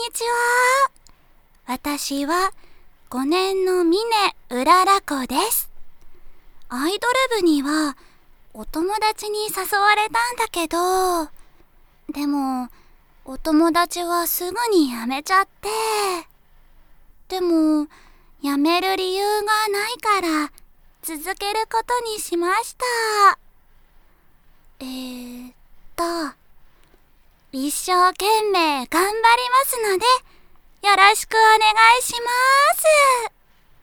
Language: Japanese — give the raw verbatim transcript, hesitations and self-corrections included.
ちは。私はごねんの峰うらら子です。アイドル部にはお友達に誘われたんだけど、でもお友達はすぐに辞めちゃって、でも辞める理由がないから続けることにしました。えーっと一生懸命頑張りますのでよろしくお願いします。